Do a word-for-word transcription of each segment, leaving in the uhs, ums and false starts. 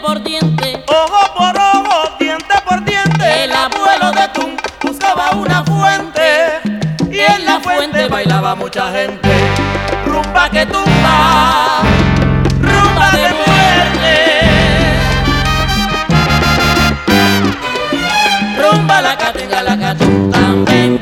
por diente, ojo por ojo, diente por diente. el abuelo de Tun buscaba una fuente Y en la fuente bailaba mucha gente. Rumba que tumba, rumba de muerte. rumba la catenga la catum también.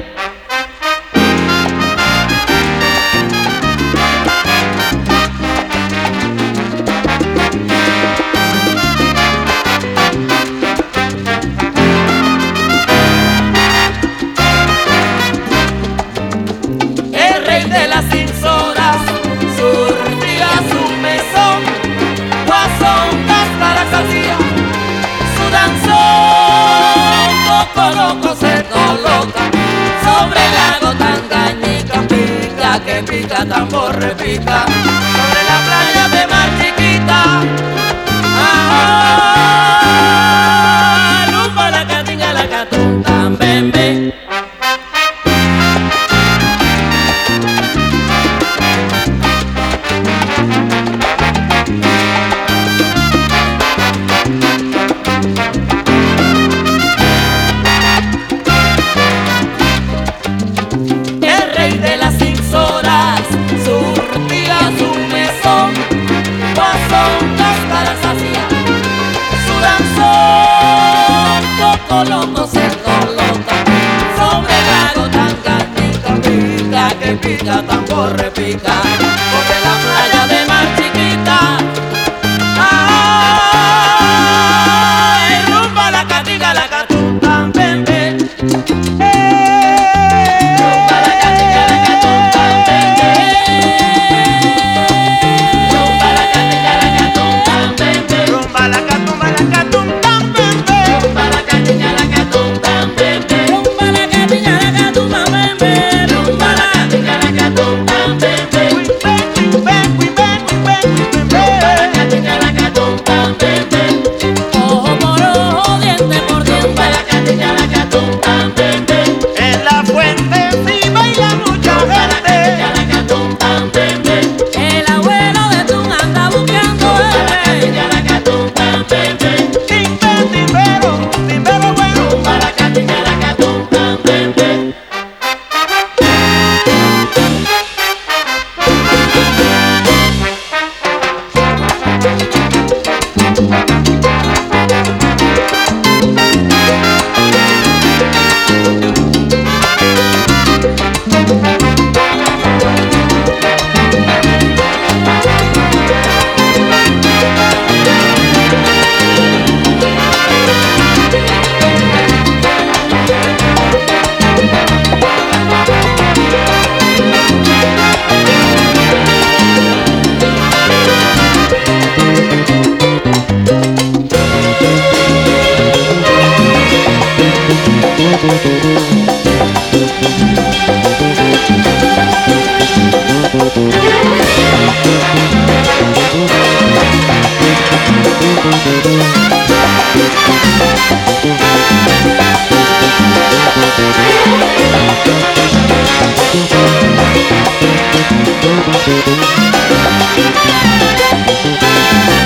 El rey de las cinzoras surtía su mesón, guasón, cáscaras hacía su danzón. Poco loco se coloca sobre el lago Tangañica, pica que pica, tambor repica, sobre la playa de Mar Chiquita. Ah, Rumba la catenga la catum también. el rey de las cinzoras surtía su mesón, guasón, cáscaras hacía su danzón. Poco loco se coloca sobre el lago Tangañica, pica que pica, tambor repica, sobre la playa de Mar Chiquita. Ay, rumba la catinga, la catum también. Rumba la catinga, la catum también. Rumba la catinga, la catum también. Rumba la catumba, la catum también. Rumba la catinga, la catum también. Rumba la catenga la catum también. Rumba la catinga, la catum también. Rumba la catinga, la catum también. Ojo por ojo, diente por Rumba diente, la catinga, la catum también. En la fuente sí baila mucha gente. La catum también. el abuelo de Tun anda buscando Rumba la bebé. catinga, la catum también. Timbe, timbero, timbero bueno. Rumba la catinga, la catum también. Thank you.